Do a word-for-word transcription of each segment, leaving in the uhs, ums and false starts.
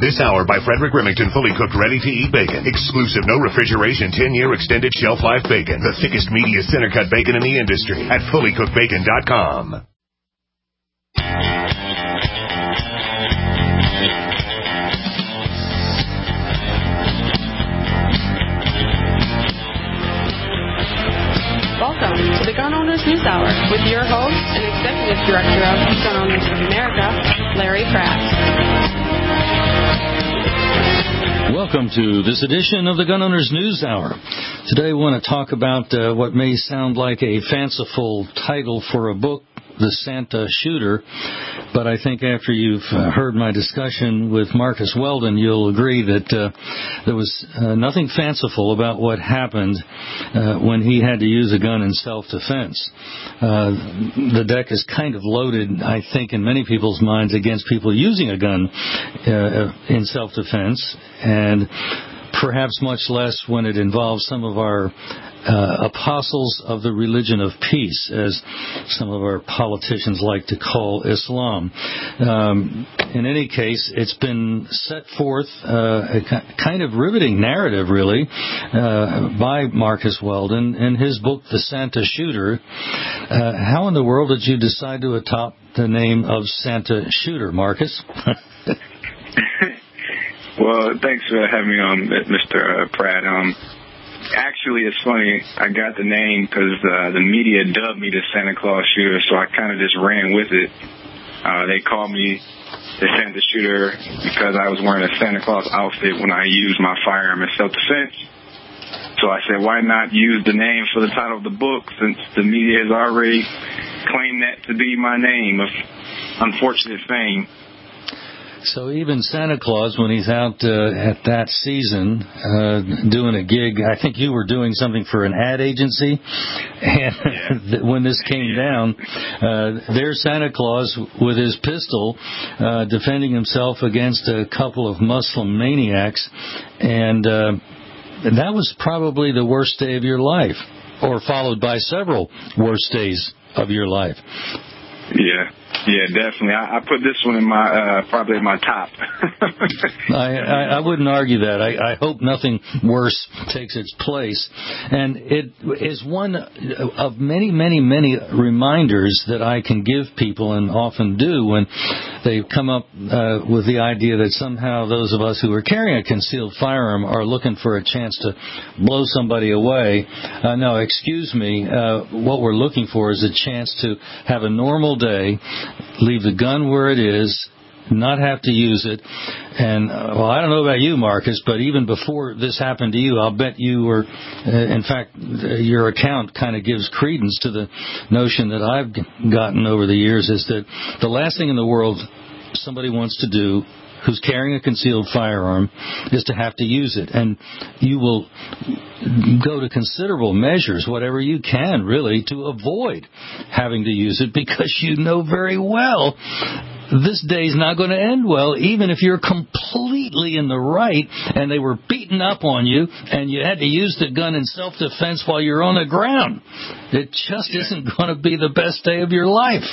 This hour by Frederick Remington, fully cooked, ready-to-eat bacon. Exclusive, no refrigeration, ten-year extended shelf life bacon. The thickest, meatiest, center-cut bacon in the industry at fully cooked bacon dot com. Welcome to the Gun Owners News Hour with your host and Executive Director of Gun Owners of America, Larry Pratt. Welcome to this edition of the Gun Owners News Hour. Today I want to talk about uh, what may sound like a fanciful title for a book, The Santa Shooter, but I think after you've uh, heard my discussion with Marcus Weldon, you'll agree that uh, there was uh, nothing fanciful about what happened uh, when he had to use a gun in self-defense. Uh, the deck is kind of loaded, I think, in many people's minds against people using a gun uh, in self-defense, and perhaps much less when it involves some of our Uh, apostles of the religion of peace, as some of our politicians like to call Islam. Um, in any case, it's been set forth uh, a kind of riveting narrative, really, uh, by Marcus Weldon in his book, The Santa Shooter. Uh, how in the world did you decide to adopt the name of Santa Shooter, Marcus? Well, thanks for having me on, Mister Pratt. Um, Actually, it's funny. I got the name because uh, the media dubbed me the Santa Claus Shooter, so I kind of just ran with it. Uh, they called me the Santa Shooter because I was wearing a Santa Claus outfit when I used my firearm in self-defense. So I said, why not use the name for the title of the book, since the media has already claimed that to be my name of unfortunate fame. So even Santa Claus, when he's out uh, at that season uh, doing a gig, I think you were doing something for an ad agency, and yeah. when this came down, uh, there's Santa Claus with his pistol uh, defending himself against a couple of Muslim maniacs, and uh, that was probably the worst day of your life, or followed by several worst days of your life. Yeah. Yeah, definitely. I, I put this one in my, uh, probably in my top. I, I, I wouldn't argue that. I, I hope nothing worse takes its place. And it is one of many, many, many reminders that I can give people, and often do, when they come up uh, with the idea that somehow those of us who are carrying a concealed firearm are looking for a chance to blow somebody away. Uh, no, excuse me. Uh, what we're looking for is a chance to have a normal day, leave the gun where it is, not have to use it. And, uh, well, I don't know about you, Marcus, but even before this happened to you, I'll bet you were, uh, in fact, uh, your account kind of gives credence to the notion that I've gotten over the years, is that the last thing in the world somebody wants to do who's carrying a concealed firearm is to have to use it. And you will go to considerable measures, whatever you can, really, to avoid having to use it, because you know very well this day's not going to end well, even if you're completely in the right and they were beating up on you and you had to use the gun in self-defense while you're on the ground. It just isn't going to be the best day of your life.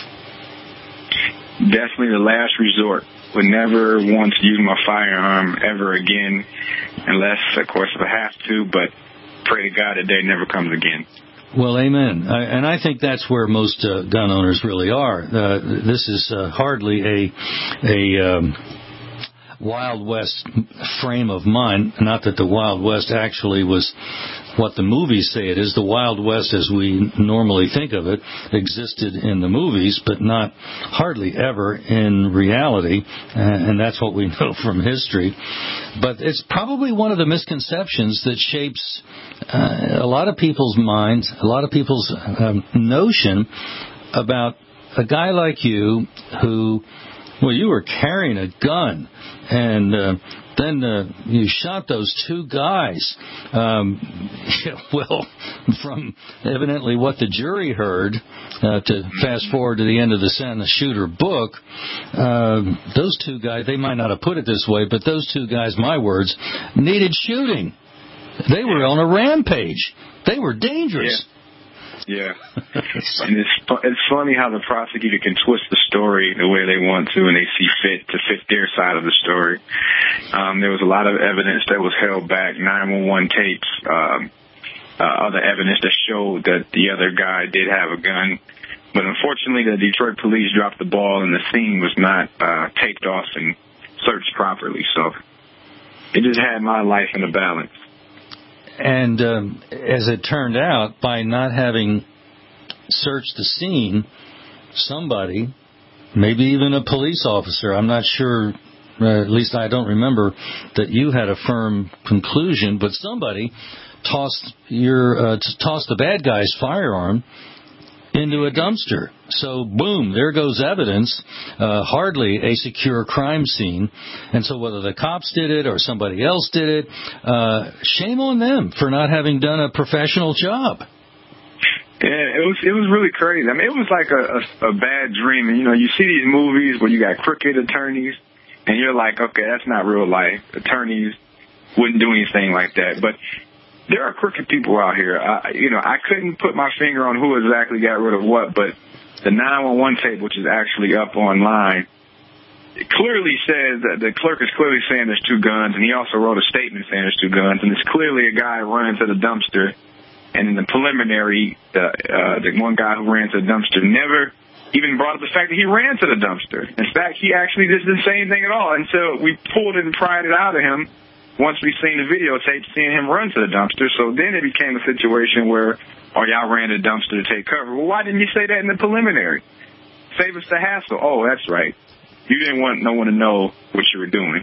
Definitely the last resort. Would never want to use my firearm ever again, unless, of course, if I have to, but pray to God that day never comes again. Well, amen. I, and I think that's where most uh, gun owners really are. Uh, this is uh, hardly a a um, Wild West frame of mind. Not that the Wild West actually was what the movies say it is. The Wild West, as we normally think of it, existed in the movies, but not hardly ever in reality, and that's what we know from history. But it's probably one of the misconceptions that shapes uh, a lot of people's minds, a lot of people's um, notion about a guy like you who, well, you were carrying a gun, and uh, then uh, you shot those two guys. Um, well, from evidently what the jury heard, uh, to fast forward to the end of the Santa Shooter book, uh, those two guys, they might not have put it this way, but those two guys, my words, needed shooting. They were on a rampage. They were dangerous. Yeah. Yeah, and it's it's funny how the prosecutor can twist the story the way they want to, and they see fit to fit their side of the story. Um, there was a lot of evidence that was held back, nine one one tapes, um, uh, other evidence that showed that the other guy did have a gun. But unfortunately, the Detroit police dropped the ball, and the scene was not uh, taped off and searched properly. So it just had my life in the balance. And um, as it turned out, by not having searched the scene, somebody, maybe even a police officer, I'm not sure, uh, at least I don't remember that you had a firm conclusion, but somebody tossed your uh, tossed the bad guy's firearm into a dumpster. So, boom, there goes evidence, uh, hardly a secure crime scene. And so whether the cops did it or somebody else did it, uh, shame on them for not having done a professional job. Yeah, it was it was really crazy. I mean, it was like a, a, a bad dream. And, you know, you see these movies where you got crooked attorneys, and you're like, okay, that's not real life. Attorneys wouldn't do anything like that. But there are crooked people out here. I, you know, I couldn't put my finger on who exactly got rid of what, but the nine one one tape, which is actually up online, it clearly says that the clerk is clearly saying there's two guns, and he also wrote a statement saying there's two guns, and it's clearly a guy running to the dumpster. And in the preliminary, the, uh, the one guy who ran to the dumpster never even brought up the fact that he ran to the dumpster. In fact, he actually didn't say anything at all until we pulled it and pried it out of him. Once we seen the videotape, seeing him run to the dumpster, so then it became a situation where, oh, y'all ran to the dumpster to take cover. Well, why didn't you say that in the preliminary? Save us the hassle. Oh, that's right. You didn't want no one to know what you were doing.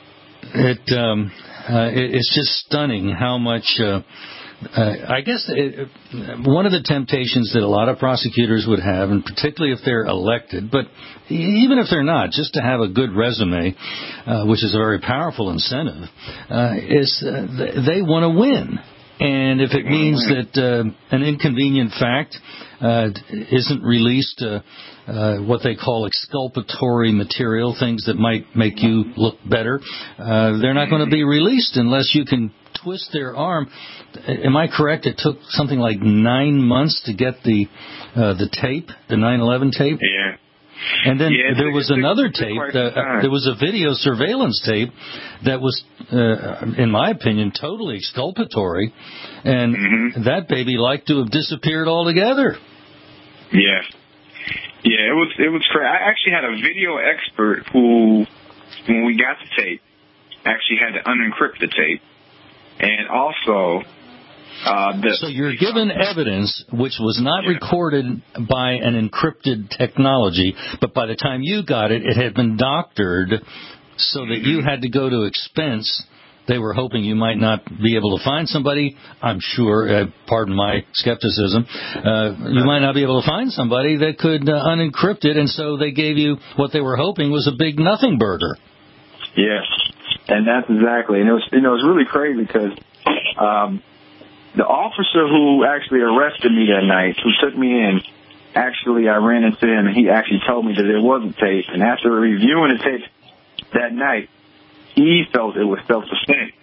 It, um, uh, it it's just stunning how much. Uh, Uh, I guess it, one of the temptations that a lot of prosecutors would have, and particularly if they're elected, but even if they're not, just to have a good resume, uh, which is a very powerful incentive, uh, is uh, they want to win. And if it means that uh, an inconvenient fact uh, isn't released, uh, uh, what they call exculpatory material, things that might make you look better, uh, they're not going to be released unless you can twist their arm. Am I correct? It took something like nine months to get the uh, the tape, the nine eleven tape? Yeah. And then yeah, there was another tape, uh, there was a video surveillance tape that was, uh, in my opinion, totally exculpatory, and mm-hmm. that baby liked to have disappeared altogether. Yeah. Yeah, it was, it was crazy. I actually had a video expert who, when we got the tape, actually had to unencrypt the tape. And also, uh, the, so you're given evidence which was not yeah. recorded by an encrypted technology, but by the time you got it, it had been doctored so that mm-hmm. you had to go to expense. They were hoping you might not be able to find somebody. I'm sure, uh, pardon my skepticism, uh, you might not be able to find somebody that could uh, unencrypt it, and so they gave you what they were hoping was a big nothing burger. Yes, and that's exactly. And it was, you know, it was really crazy because um, the officer who actually arrested me that night, who took me in, actually I ran into him, and he actually told me that there wasn't tape. And after reviewing the tape that night, he felt it was self-defense.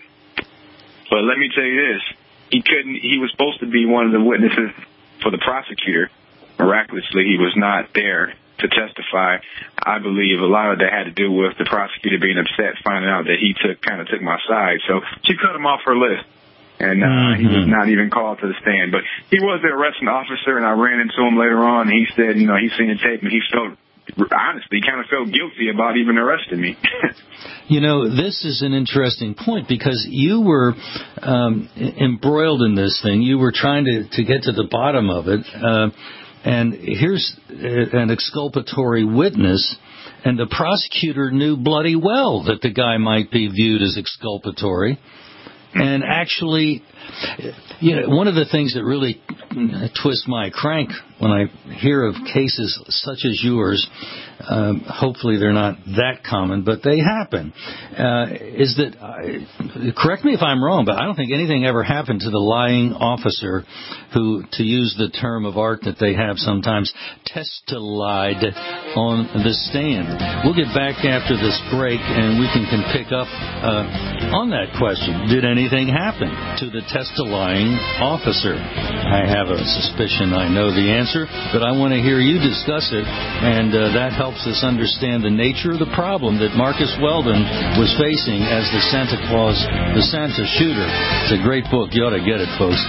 But let me tell you this: he couldn't. He was supposed to be one of the witnesses for the prosecutor. Miraculously, he was not there to testify. I believe a lot of that had to do with the prosecutor being upset, finding out that he took kind of took my side. So she cut him off her list, and uh, mm-hmm. he was not even called to the stand. But he was the arresting officer, and I ran into him later on, and he said, you know, he's seen the tape, and he felt, honestly, kind of felt guilty about even arresting me. You know, this is an interesting point because you were um, embroiled in this thing. You were trying to, to get to the bottom of it. Uh, And here's an exculpatory witness, and the prosecutor knew bloody well that the guy might be viewed as exculpatory. And actually, you know, one of the things that really twists my crank when I hear of cases such as yours, um, hopefully they're not that common, but they happen, uh, is that, uh, correct me if I'm wrong, but I don't think anything ever happened to the lying officer who, to use the term of art that they have sometimes, testified on the stand. We'll get back after this break, and we can, can pick up uh, on that question. Did anything happen to the testifying officer? I have a suspicion I know the answer answer, but I want to hear you discuss it, and uh, that helps us understand the nature of the problem that Marcus Weldon was facing as the Santa Claus, the Santa shooter. It's a great book. You ought to get it, folks.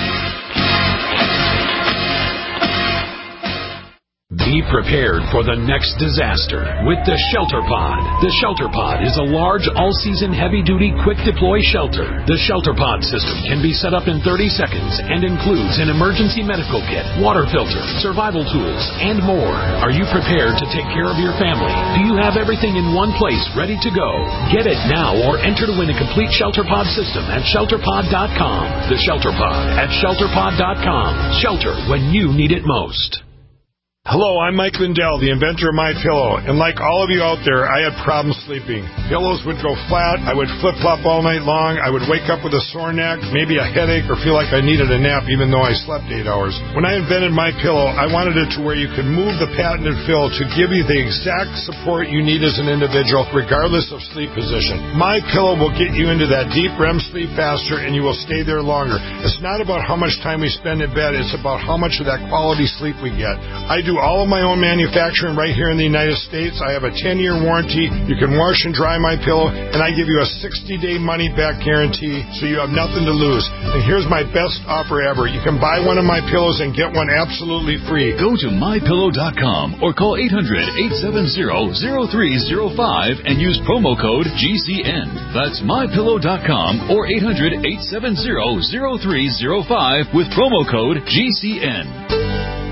Be prepared for the next disaster with the Shelter Pod. The Shelter Pod is a large, all-season, heavy-duty, quick-deploy shelter. The Shelter Pod system can be set up in thirty seconds and includes an emergency medical kit, water filter, survival tools, and more. Are you prepared to take care of your family? Do you have everything in one place ready to go? Get it now or enter to win a complete Shelter Pod system at shelter pod dot com. The Shelter Pod at shelter pod dot com. Shelter when you need it most. Hello, I'm Mike Lindell, the inventor of MyPillow, and like all of you out there, I had problems sleeping. Pillows would go flat, I would flip-flop all night long, I would wake up with a sore neck, maybe a headache, or feel like I needed a nap even though I slept eight hours. When I invented MyPillow, I wanted it to where you could move the patented fill to give you the exact support you need as an individual, regardless of sleep position. MyPillow will get you into that deep R E M sleep faster, and you will stay there longer. It's not about how much time we spend in bed, it's about how much of that quality sleep we get. I do all of my own manufacturing right here in the United States. I have a ten-year warranty. You can wash and dry my pillow, and I give you a sixty-day money-back guarantee, so you have nothing to lose. And here's my best offer ever. You can buy one of my pillows and get one absolutely free. Go to my pillow dot com or call eight hundred, eight seven zero, zero three zero five and use promo code G C N. That's my pillow dot com or eight hundred, eight seven zero, zero three zero five with promo code G C N.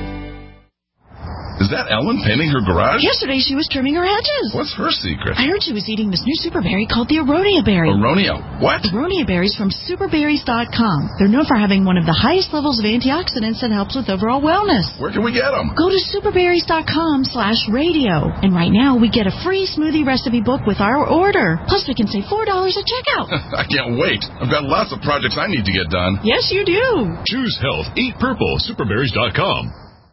Is that Ellen painting her garage? Yesterday she was trimming her hedges. What's her secret? I heard she was eating this new super berry called the Aronia berry. Aronia? What? Aronia berries from super berries dot com. They're known for having one of the highest levels of antioxidants that helps with overall wellness. Where can we get them? Go to super berries dot com slash radio. And right now we get a free smoothie recipe book with our order. Plus we can save four dollars at checkout. I can't wait. I've got lots of projects I need to get done. Yes, you do. Choose health. Eat purple. super berries dot com.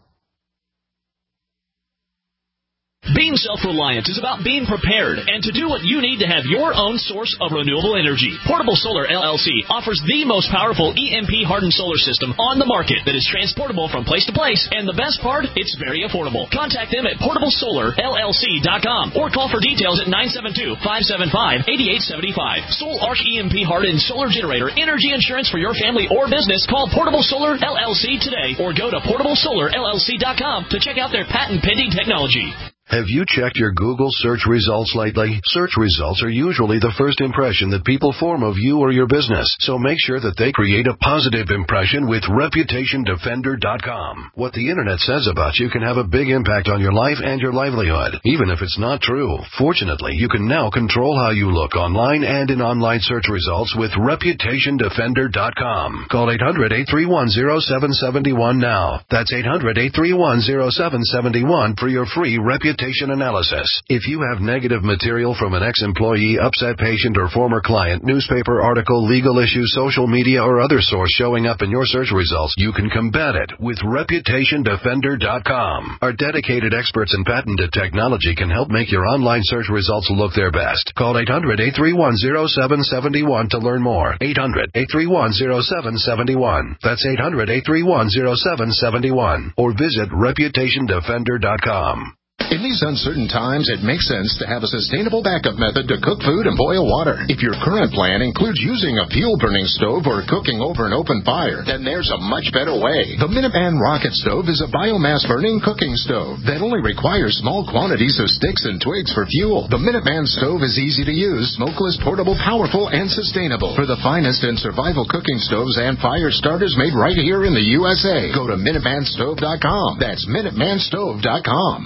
Being self-reliant is about being prepared and to do what you need to have your own source of renewable energy. Portable Solar L L C offers the most powerful E M P-hardened solar system on the market that is transportable from place to place, and the best part, it's very affordable. Contact them at portable solar L L C dot com or call for details at nine seven two, five seven five, eight eight seven five. Sol Arch E M P-hardened solar generator energy insurance for your family or business. Call Portable Solar L L C today or go to portable solar L L C dot com to check out their patent-pending technology. Have you checked your Google search results lately? Search results are usually the first impression that people form of you or your business, so make sure that they create a positive impression with reputation defender dot com. What the Internet says about you can have a big impact on your life and your livelihood, even if it's not true. Fortunately, you can now control how you look online and in online search results with reputation defender dot com. Call eight hundred, eight three one, zero seven seven one now. That's eight hundred, eight three one, zero seven seven one for your free reputation analysis. If you have negative material from an ex-employee, upset patient, or former client, newspaper article, legal issue, social media, or other source showing up in your search results, you can combat it with reputation defender dot com. Our dedicated experts in patented technology can help make your online search results look their best. Call eight hundred, eight three one, zero seven seven one to learn more. eight hundred, eight three one, zero seven seven one. That's eight hundred, eight three one, zero seven seven one. Or visit reputation defender dot com. In these uncertain times, it makes sense to have a sustainable backup method to cook food and boil water. If your current plan includes using a fuel-burning stove or cooking over an open fire, then there's a much better way. The Minuteman Rocket Stove is a biomass-burning cooking stove that only requires small quantities of sticks and twigs for fuel. The Minuteman Stove is easy to use, smokeless, portable, powerful, and sustainable. For the finest in survival cooking stoves and fire starters made right here in the U S A, go to minuteman stove dot com. That's minuteman stove dot com.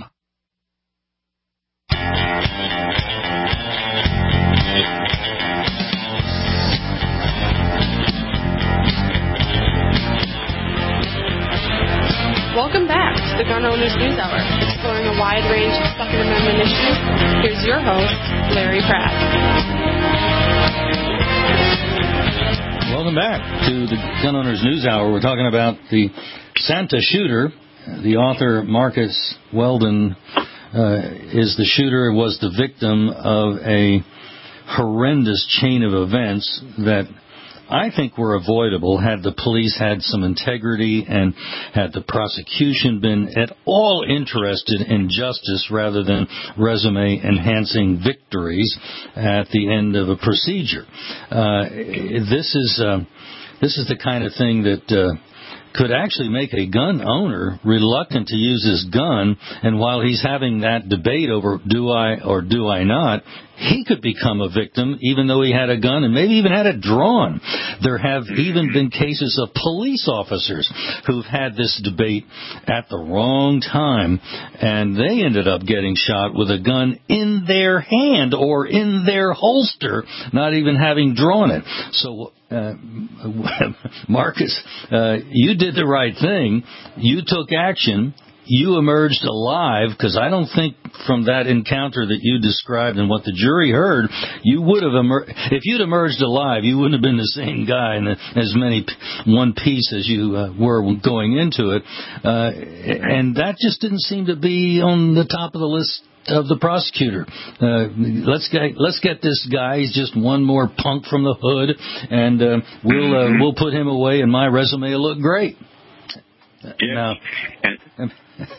Welcome back to the Gun Owners News Hour, exploring a wide range of Second Amendment issues. Here's your host, Larry Pratt. Welcome back to the Gun Owners News Hour. We're talking about the Santa shooter. The author, Marcus Weldon, uh, is the shooter, was the victim of a horrendous chain of events that I think were avoidable had the police had some integrity and had the prosecution been at all interested in justice rather than resume-enhancing victories at the end of a procedure. Uh, this is uh, this is the kind of thing that uh, could actually make a gun owner reluctant to use his gun, and while he's having that debate over do I or do I not, he could become a victim even though he had a gun and maybe even had it drawn. There have even been cases of police officers who've had this debate at the wrong time, and they ended up getting shot with a gun in their hand or in their holster, not even having drawn it. So, uh, Marcus, uh, you did the right thing. You took action. You emerged alive, because I don't think from that encounter that you described and what the jury heard, you would have emerged. If you'd emerged alive, you wouldn't have been the same guy in as many one piece as you uh, were going into it. Uh, and that just didn't seem to be on the top of the list of the prosecutor. Uh, let's get let's get this guy. He's just one more punk from the hood, and uh, we'll uh, we'll put him away, and my resume will look great. Yeah. Now, and,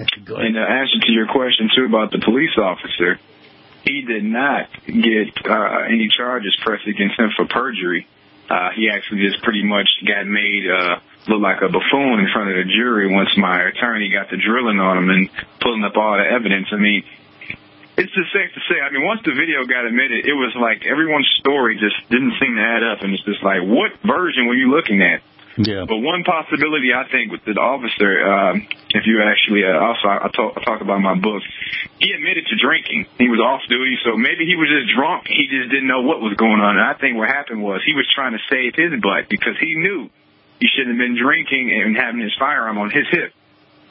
in uh, answer to your question, too, about the police officer, he did not get uh, any charges pressed against him for perjury. Uh, he actually just pretty much got made uh, look like a buffoon in front of the jury once my attorney got the drilling on him and pulling up all the evidence. I mean, it's just safe to say, I mean, once the video got admitted, it was like everyone's story just didn't seem to add up. And it's just like, what version were you looking at? Yeah. But one possibility, I think, with the officer, um, if you actually, uh, also I, I, talk, I talk about in my book, he admitted to drinking. He was off duty, so maybe he was just drunk. He just didn't know what was going on. And I think what happened was he was trying to save his butt because he knew he shouldn't have been drinking and having his firearm on his hip.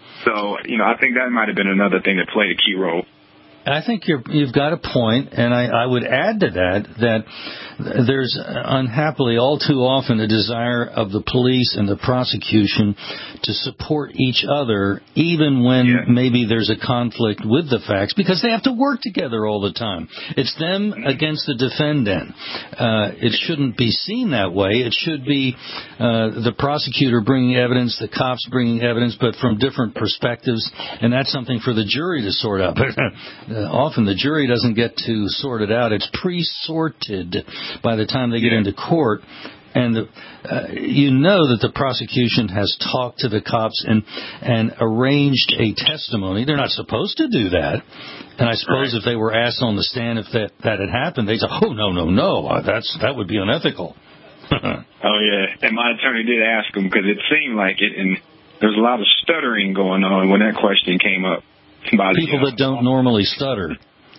So, you know, I think that might have been another thing that played a key role. I think you're, you've got a point, and I, I would add to that that there's unhappily all too often a desire of the police and the prosecution to support each other, even when yeah. maybe there's a conflict with the facts, because they have to work together all the time. It's them against the defendant. Uh, it shouldn't be seen that way. It should be uh, the prosecutor bringing evidence, the cops bringing evidence, but from different perspectives, and that's something for the jury to sort out. Uh, often the jury doesn't get to sort it out. It's pre-sorted by the time they get into court. And the, uh, you know that the prosecution has talked to the cops and, and arranged a testimony. They're not supposed to do that. And I suppose right. if they were asked on the stand if that, that had happened, they'd say, oh, no, no, no, that's that would be unethical. Oh, yeah. And my attorney did ask him because it seemed like it, and there was a lot of stuttering going on when that question came up. People that don't normally stutter.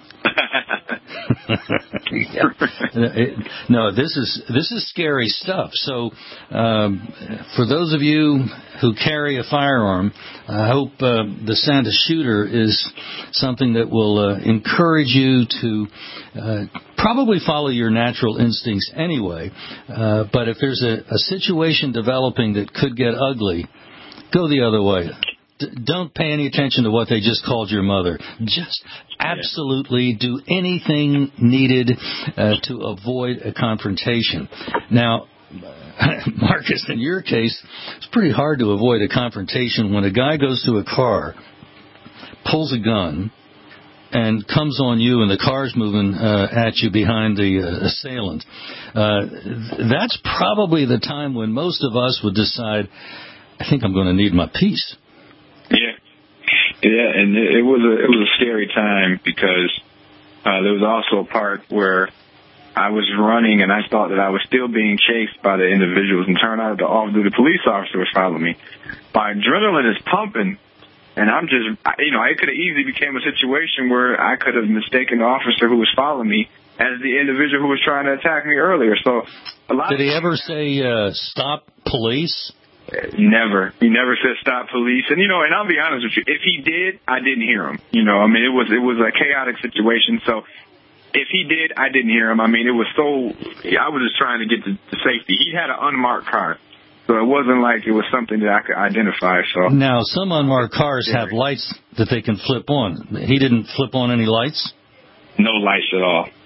yeah. No, this is this is scary stuff. So, um, for those of you who carry a firearm, I hope uh, the sound of shooter is something that will uh, encourage you to uh, probably follow your natural instincts anyway. Uh, but if there's a, a situation developing that could get ugly, go the other way. Don't pay any attention to what they just called your mother. Just absolutely do anything needed uh, to avoid a confrontation. Now, Marcus, in your case, it's pretty hard to avoid a confrontation when a guy goes to a car, pulls a gun, and comes on you and the car's moving uh, at you behind the uh, assailant. Uh, that's probably the time when most of us would decide, I think I'm going to need my piece. Yeah, yeah, and it was a it was a scary time because uh, there was also a part where I was running and I thought that I was still being chased by the individuals, and turned out the off-duty police officer was following me. My adrenaline is pumping, and I'm just, you know, it could have easily became a situation where I could have mistaken the officer who was following me as the individual who was trying to attack me earlier. So, a lot. Did he ever say uh, "stop, police"? Never. He never said stop police. And, you know, and I'll be honest with you, if he did, I didn't hear him. You know, I mean, it was it was a chaotic situation. So if he did, I didn't hear him. I mean, it was so, I was just trying to get to, to safety. He had an unmarked car. So it wasn't like it was something that I could identify. So now, some unmarked cars have lights that they can flip on. He didn't flip on any lights? No lights at all.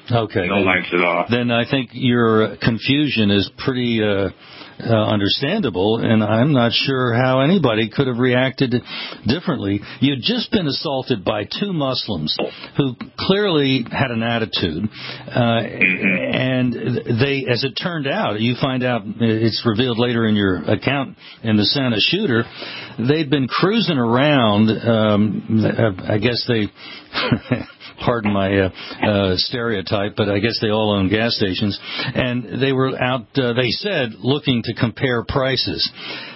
Okay. No then, lights at all. Then I think your confusion is pretty uh, uh, understandable, and I'm not sure how anybody could have reacted differently. You'd just been assaulted by two Muslims who clearly had an attitude, uh, and they, as it turned out, you find out, it's revealed later in your account in the Santa shooter, they'd been cruising around, um, I guess they... Pardon my uh, uh, stereotype, but I guess they all own gas stations. And they were out, uh, they said, looking to compare prices.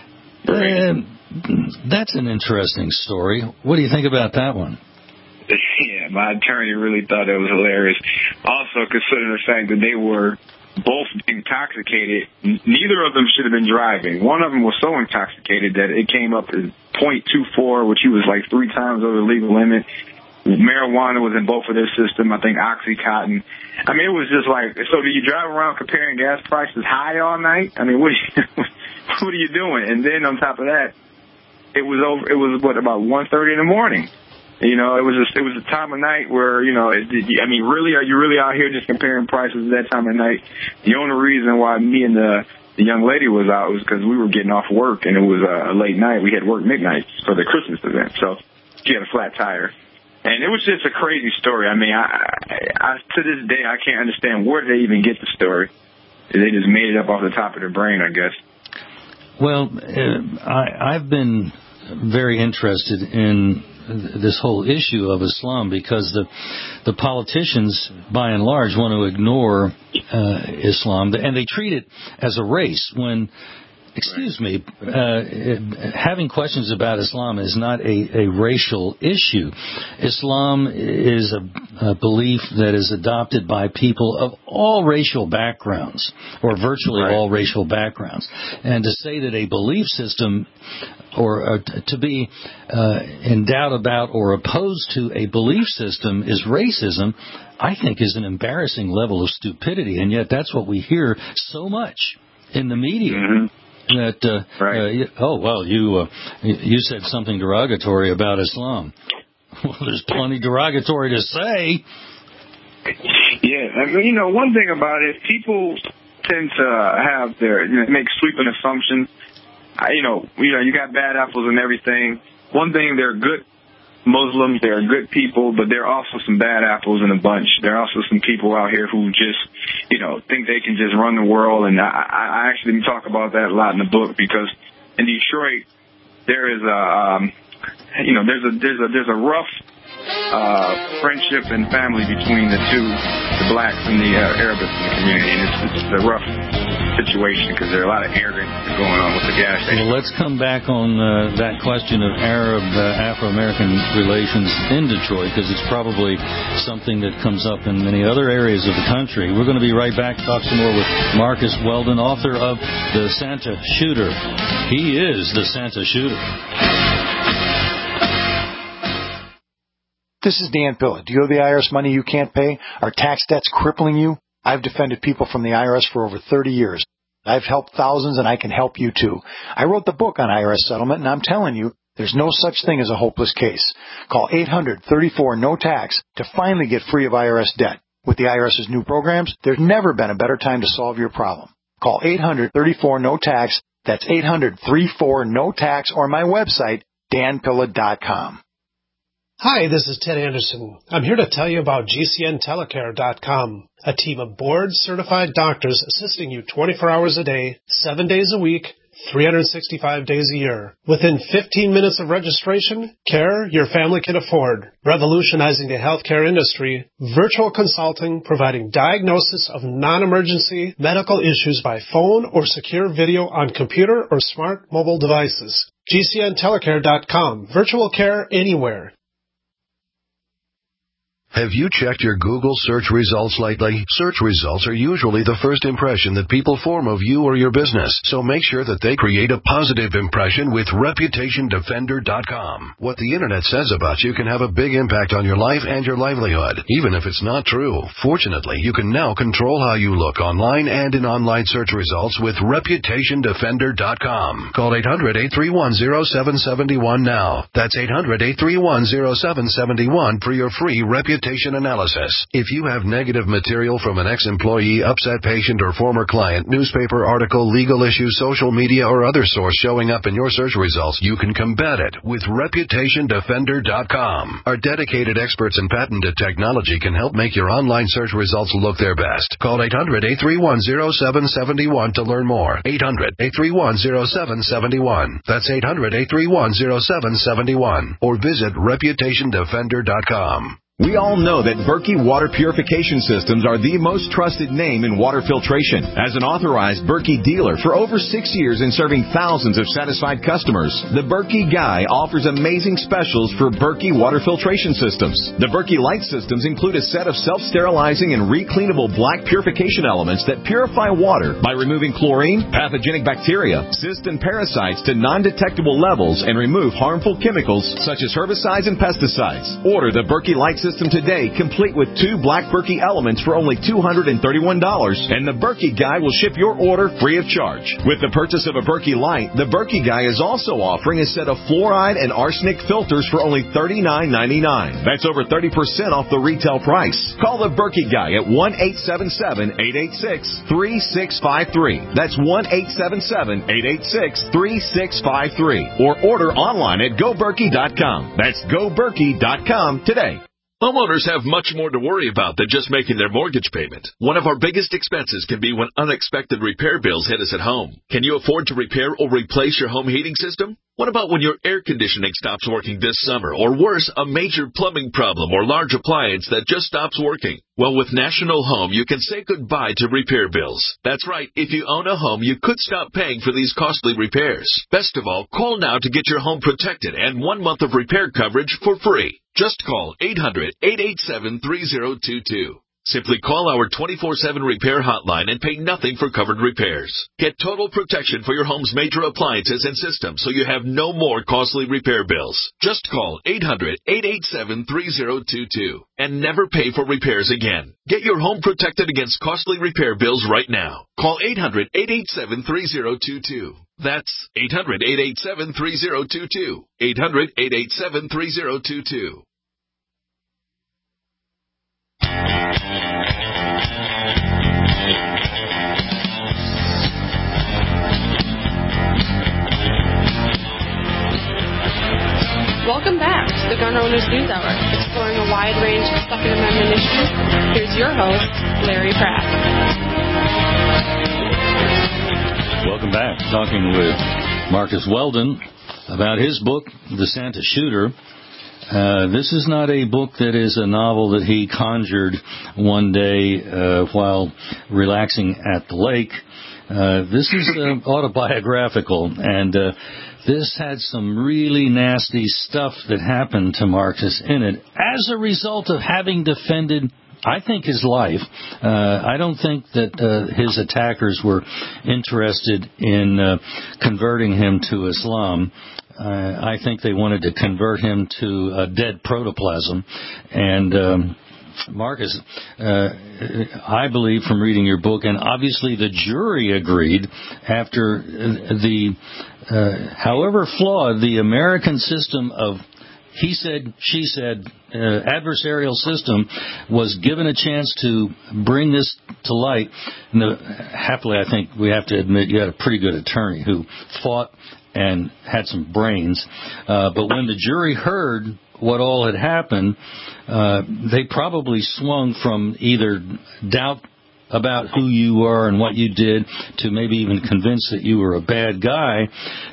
Uh, that's an interesting story. What do you think about that one? Yeah, my attorney really thought it was hilarious. Also, considering the fact that they were both intoxicated, neither of them should have been driving. One of them was so intoxicated that it came up as point two four, which he was like three times over the legal limit. Marijuana was in both of their system. I think Oxycontin. I mean, it was just like, so do you drive around comparing gas prices high all night? I mean, what are you, what are you doing? And then on top of that, it was over. It was what, about one thirty in the morning. You know, it was just, it was a time of night where, you know, it, I mean, really, are you really out here just comparing prices at that time of night? The only reason why me and the the young lady was out was because we were getting off work and it was a late night. We had work midnight for the Christmas event, so she had a flat tire. And it was just a crazy story. I mean, I, I, to this day, I can't understand where they even get the story. They just made it up off the top of their brain, I guess. Well, uh, I, I've been very interested in this whole issue of Islam because the the politicians, by and large, want to ignore uh, Islam, and they treat it as a race when... Excuse me, uh, having questions about Islam is not a, a racial issue. Islam is a, a belief that is adopted by people of all racial backgrounds, or virtually right. all racial backgrounds. And to say that a belief system, or uh, to be uh, in doubt about or opposed to a belief system is racism, I think is an embarrassing level of stupidity. And yet that's what we hear so much in the media. Mm-hmm. That uh, right. uh, oh well, you uh, you said something derogatory about Islam. Well, there's plenty derogatory to say. Yeah, I mean, you know, one thing about it, people tend to have their you know, make sweeping assumptions. I, you know, you know, you got bad apples and everything. One thing, they're good Muslims, they're good people, but there are also some bad apples in a bunch. There are also some people out here who just, you know, think they can just run the world, and I, I actually talk about that a lot in the book because in Detroit there is a, um, you know, there's a there's a there's a rough uh, friendship and family between the two, the blacks and the uh, Arabs in the community, and it's, it's a rough situation because there are a lot of arrogance going on with the gas station. Well, let's come back on uh, that question of Arab uh, Afro-American relations in Detroit because it's probably something that comes up in many other areas of the country. We're going to be right back to talk some more with Marcus Weldon, author of The Santa Shooter. He is the Santa Shooter. This is Dan Pilla. Do you owe the I R S money you can't pay? Are tax debts crippling you? I've defended people from the I R S for over thirty years. I've helped thousands, and I can help you, too. I wrote the book on I R S settlement, and I'm telling you, there's no such thing as a hopeless case. Call eight hundred, thirty-four, no tax to finally get free of I R S debt. With the IRS's new programs, there's never been a better time to solve your problem. Call eight hundred, thirty-four, no tax. That's eight hundred, thirty-four, no tax, or my website, dan pilla dot com. Hi, this is Ted Anderson. I'm here to tell you about G C N telecare dot com, a team of board-certified doctors assisting you twenty-four hours a day, seven days a week, three hundred sixty-five days a year. Within fifteen minutes of registration, care your family can afford. Revolutionizing the healthcare industry, virtual consulting providing diagnosis of non-emergency medical issues by phone or secure video on computer or smart mobile devices. G C N telecare dot com, virtual care anywhere. Have you checked your Google search results lately? Search results are usually the first impression that people form of you or your business, so make sure that they create a positive impression with reputation defender dot com. What the Internet says about you can have a big impact on your life and your livelihood, even if it's not true. Fortunately, you can now control how you look online and in online search results with reputation defender dot com. Call eight hundred, eight three one, zero seven seven one now. That's eight hundred, eight three one, zero seven seven one for your free Reputation reputation analysis. If you have negative material from an ex-employee, upset patient, or former client, newspaper article, legal issue, social media, or other source showing up in your search results, you can combat it with reputation defender dot com. Our dedicated experts in patented technology can help make your online search results look their best. Call eight hundred, eight three one, zero seven seven one to learn more. eight hundred, eight three one, zero seven seven one. That's eight hundred, eight three one, zero seven seven one. Or visit reputation defender dot com. We all know that Berkey Water Purification Systems are the most trusted name in water filtration. As an authorized Berkey dealer for over six years and serving thousands of satisfied customers, the Berkey Guy offers amazing specials for Berkey Water Filtration Systems. The Berkey Light Systems include a set of self-sterilizing and recleanable black purification elements that purify water by removing chlorine, pathogenic bacteria, cysts, and parasites to non-detectable levels and remove harmful chemicals such as herbicides and pesticides. Order the Berkey Light Systems System today, complete with two black Berkey elements for only two hundred thirty-one dollars, and the Berkey Guy will ship your order free of charge. With the purchase of a Berkey Light, the Berkey Guy is also offering a set of fluoride and arsenic filters for only thirty-nine ninety-nine. That's over thirty percent off the retail price. Call the Berkey Guy at one eight seven seven, eight eight six, three six five three. That's one eight seven seven, eight eight six, three six five three. Or order online at go berkey dot com. That's go berkey dot com today. Homeowners have much more to worry about than just making their mortgage payment. One of our biggest expenses can be when unexpected repair bills hit us at home. Can you afford to repair or replace your home heating system? What about when your air conditioning stops working this summer? Or worse, a major plumbing problem or large appliance that just stops working? Well, with National Home, you can say goodbye to repair bills. That's right. If you own a home, you could stop paying for these costly repairs. Best of all, call now to get your home protected and one month of repair coverage for free. Just call eight hundred, eight eight seven, three zero two two. Simply call our twenty-four seven repair hotline and pay nothing for covered repairs. Get total protection for your home's major appliances and systems so you have no more costly repair bills. Just call eight hundred, eight eight seven, three zero two two and never pay for repairs again. Get your home protected against costly repair bills right now. Call eight hundred, eight eight seven, three zero two two. That's eight hundred, eight eight seven, three zero two two. eight hundred, eight eight seven, three zero two two. Welcome back to the Gun Owners News Hour, exploring a wide range of Second Amendment issues. Here's your host, Larry Pratt. Welcome back. Talking with Marcus Weldon about his book, The Santa Shooter. Uh, this is not a book that is a novel that he conjured one day uh, while relaxing at the lake. Uh, this is uh, autobiographical, and uh, this had some really nasty stuff that happened to Marcus in it as a result of having defended, I think, his life. Uh, I don't think that uh, his attackers were interested in uh, converting him to Islam. Uh, I think they wanted to convert him to a dead protoplasm. And um, Marcus, uh, I believe from reading your book, and obviously the jury agreed after the, uh, however flawed the American system of he said, she said, uh, adversarial system was given a chance to bring this to light. And the, happily, I think we have to admit you had a pretty good attorney who fought and had some brains. Uh, but when the jury heard what all had happened, uh, they probably swung from either doubt about who you are and what you did to maybe even convinced that you were a bad guy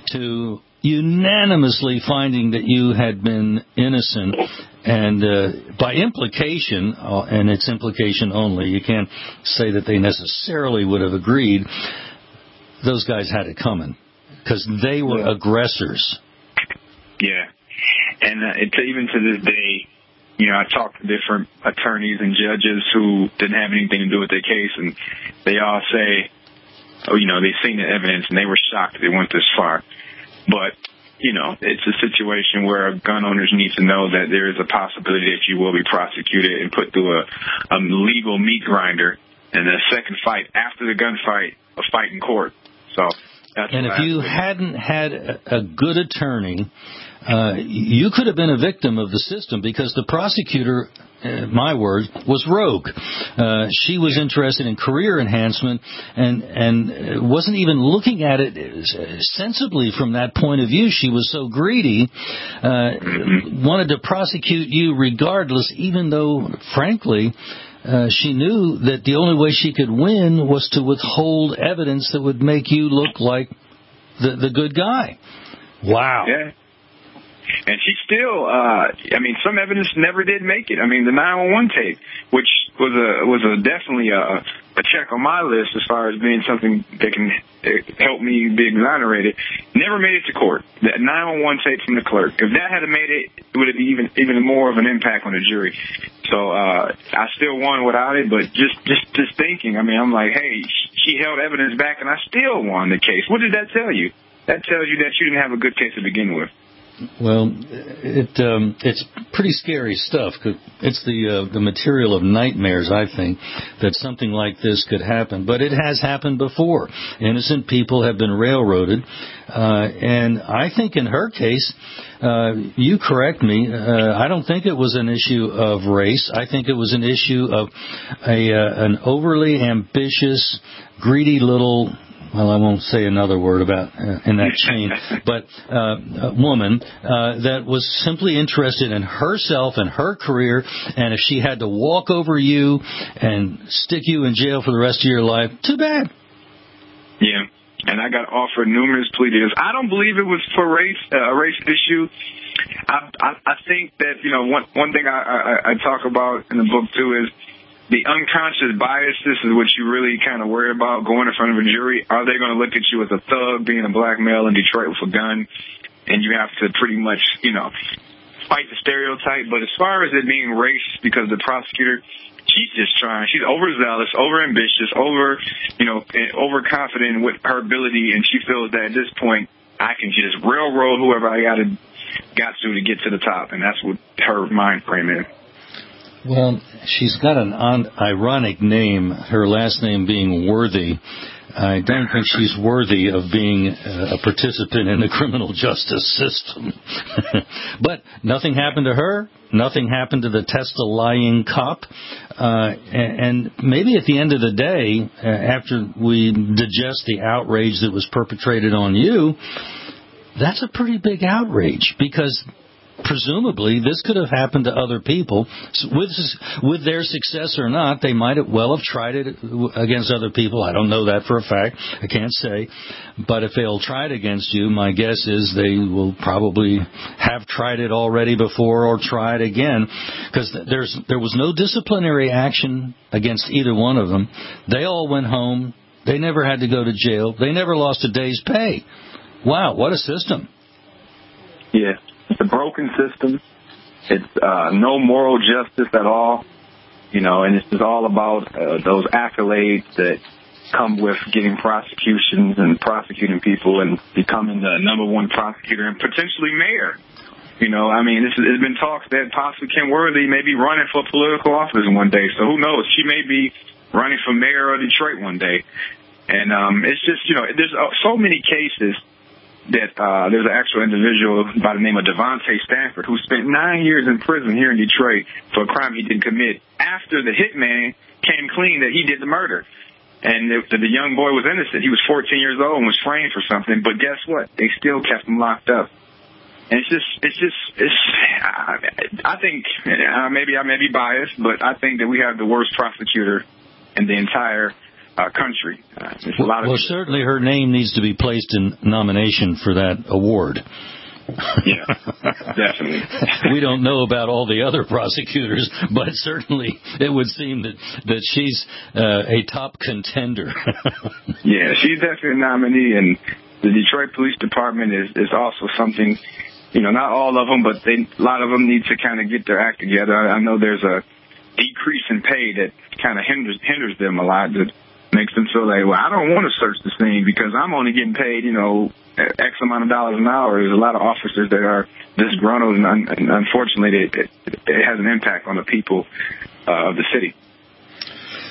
to unanimously finding that you had been innocent. And uh, by implication, uh, and it's implication only, you can't say that they necessarily would have agreed, those guys had it coming because they were yeah. aggressors. Yeah. And uh, it's even to this day, you know, I talked to different attorneys and judges who didn't have anything to do with their case, and they all say, oh, you know, they've seen the evidence and they were shocked they went this far. But, you know, it's a situation where gun owners need to know that there is a possibility that you will be prosecuted and put through a, a legal meat grinder, and the second fight after the gunfight, a fight in court. So That's and if you hadn't had a, a good attorney, uh, you could have been a victim of the system because the prosecutor, uh, my word, was rogue. Uh, she was interested in career enhancement and, and wasn't even looking at it sensibly from that point of view. She was so greedy, uh, wanted to prosecute you regardless, even though, frankly, Uh, she knew that the only way she could win was to withhold evidence that would make you look like the the good guy. Wow. Yeah. And she still, uh, I mean, some evidence never did make it. I mean, the nine one one tape, which was a was a definitely a, a check on my list as far as being something that can help me be exonerated, never made it to court. That nine one one tape from the clerk, if that had made it, it would have been even even more of an impact on the jury. So uh, I still won without it, but just just just thinking, I mean, I'm like, hey, she held evidence back, and I still won the case. What did that tell you? That tells you that you didn't have a good case to begin with. Well, it um, it's pretty scary stuff. It's the uh, the material of nightmares, I think, that something like this could happen. But it has happened before. Innocent people have been railroaded. Uh, and I think in her case, uh, you correct me, uh, I don't think it was an issue of race. I think it was an issue of a uh, an overly ambitious, greedy little... well, I won't say another word about uh, in that chain, but uh, a woman uh, that was simply interested in herself and her career, and if she had to walk over you and stick you in jail for the rest of your life, too bad. Yeah, and I got offered numerous plea deals. I don't believe it was for race, uh, a race issue. I, I, I think that, you know, one, one thing I, I, I talk about in the book, too, is the unconscious biases is what you really kind of worry about going in front of a jury. Are they going to look at you as a thug, being a black male in Detroit with a gun, and you have to pretty much, you know, fight the stereotype? But as far as it being race, because the prosecutor, she's just trying. She's overzealous, overambitious, over, you know, overconfident with her ability, and she feels that at this point I can just railroad whoever I got to got to to get to the top, and that's what her mind frame is. Well, she's got an un- ironic name, her last name being Worthy. I don't think she's worthy of being a participant in the criminal justice system. But nothing happened to her. Nothing happened to the test-a-lying cop. Uh, and, and maybe at the end of the day, uh, after we digest the outrage that was perpetrated on you, that's a pretty big outrage because presumably this could have happened to other people. With with their success or not, they might have well have tried it against other people. I don't know that for a fact. I can't say. But if they'll try it against you, my guess is they will probably have tried it already before or try it again, because there's there was no disciplinary action against either one of them. They all went home. They never had to go to jail. They never lost a day's pay. Wow, what a system. Yeah. It's a broken system. It's uh, no moral justice at all, you know, and it's just all about uh, those accolades that come with getting prosecutions and prosecuting people and becoming the number one prosecutor and potentially mayor. You know, I mean, it's, it's been talks that possibly Kim Worthy may be running for political office one day. So who knows? She may be running for mayor of Detroit one day. And um, it's just, you know, there's so many cases that uh, there's an actual individual by the name of Devontae Stanford who spent nine years in prison here in Detroit for a crime he didn't commit after the hitman came clean that he did the murder. And the, the young boy was innocent. He was fourteen years old and was framed for something. But guess what? They still kept him locked up. And it's just, it's just, it's, I, I think, uh, maybe I may be biased, but I think that we have the worst prosecutor in the entire Uh, country. Uh, a well, lot of well certainly her name needs to be placed in nomination for that award. Yeah, definitely. We don't know about all the other prosecutors, but certainly it would seem that, that she's uh, a top contender. Yeah, she's definitely a nominee, and the Detroit Police Department is, is also something, you know, not all of them, but they, a lot of them need to kind of get their act together. I, I know there's a decrease in pay that kind of hinders, hinders them a lot. That makes them feel like, well, I don't want to search the scene because I'm only getting paid, you know, X amount of dollars an hour. There's a lot of officers that are disgruntled, and, un- and unfortunately, it, it, it has an impact on the people uh, of the city.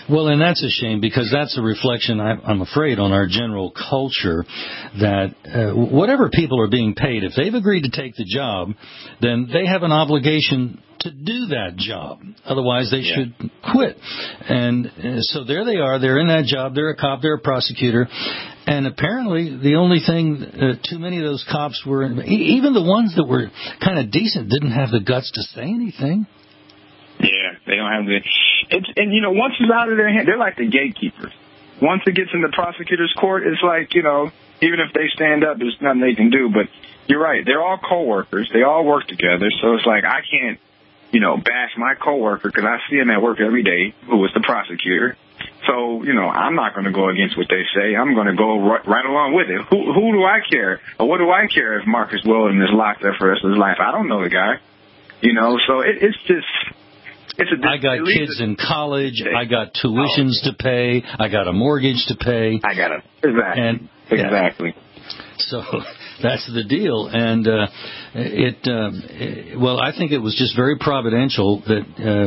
Well, and that's a shame because that's a reflection, I'm afraid, on our general culture that uh, whatever people are being paid, if they've agreed to take the job, then they have an obligation to do that job. Otherwise, they yeah. should quit. And uh, so there they are. They're in that job. They're a cop. They're a prosecutor. And apparently, the only thing, uh, too many of those cops were, even the ones that were kind of decent, didn't have the guts to say anything. Yeah, they don't have the. It's, and, you know, once it's out of their hand, they're like the gatekeepers. Once it gets in the prosecutor's court, it's like, you know, even if they stand up, there's nothing they can do. But you're right. They're all coworkers. They all work together. So it's like I can't, you know, bash my coworker because I see him at work every day, who was the prosecutor. So, you know, I'm not going to go against what they say. I'm going to go right, right along with it. Who, who do I care? Or what do I care if Marcus Weldon is locked up for the rest of his life? I don't know the guy. You know, so it, it's just... It's a, I got kids in college. I got tuitions oh, to pay. I got a mortgage to pay. I got it. Exactly. And, exactly. Yeah. So that's the deal. And uh, it, uh, it, well, I think it was just very providential that